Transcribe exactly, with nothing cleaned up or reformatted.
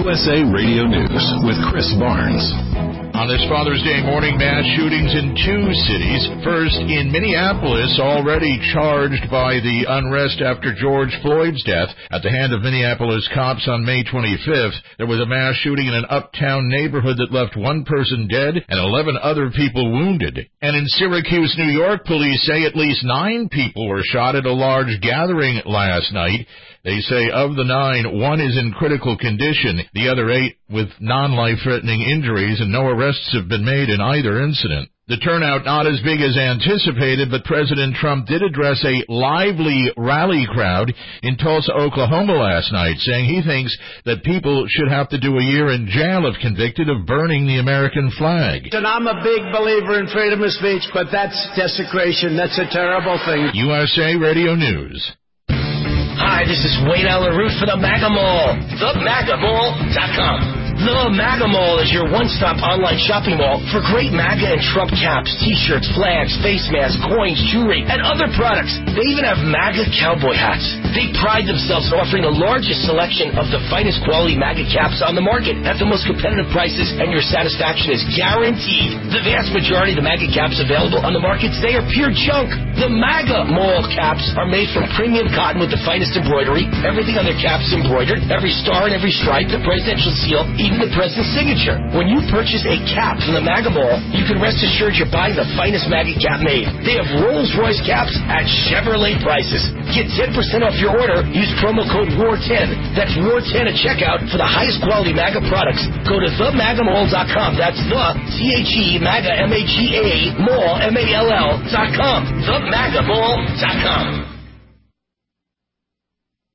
U S A Radio News with Chris Barnes. On this Father's Day morning, mass shootings in two cities. First, in Minneapolis, already charged by the unrest after George Floyd's death at the hand of Minneapolis cops on May twenty-fifth. There was a mass shooting in an uptown neighborhood that left one person dead and eleven other people wounded. And in Syracuse, New York, police say at least nine people were shot at a large gathering last night. They say of the nine, one is in critical condition, the other eight with non-life-threatening injuries, and no arrests have been made in either incident. The turnout not as big as anticipated, but President Trump did address a lively rally crowd in Tulsa, Oklahoma last night, saying he thinks that people should have to do a year in jail if convicted of burning the American flag. And I'm a big believer in freedom of speech, but that's desecration. That's a terrible thing. U S A Radio News. Hi, this is Wayne Allen Root for the MAGA Mall, the maga mall dot com. The MAGA Mall is your one-stop online shopping mall for great MAGA and Trump caps, T-shirts, flags, face masks, coins, jewelry, and other products. They even have MAGA cowboy hats. They pride themselves on offering the largest selection of the finest quality MAGA caps on the market at the most competitive prices, and your satisfaction is guaranteed. The vast majority of the MAGA caps available on the market today are pure junk. The MAGA Mall caps are made from premium cotton with the finest embroidery. Everything on their caps is embroidered. Every star and every stripe, the presidential seal, even the president's signature. When you purchase a cap from the MAGA Mall, you can rest assured you're buying the finest MAGA cap made. They have Rolls-Royce caps at Chevrolet prices. Get ten percent off your order. Use promo code war ten. That's war ten at checkout for the highest quality MAGA products. Go to the maga mall dot com. That's the C H E MAGA M A G A Mall M A L L dot com. the maga mall dot com.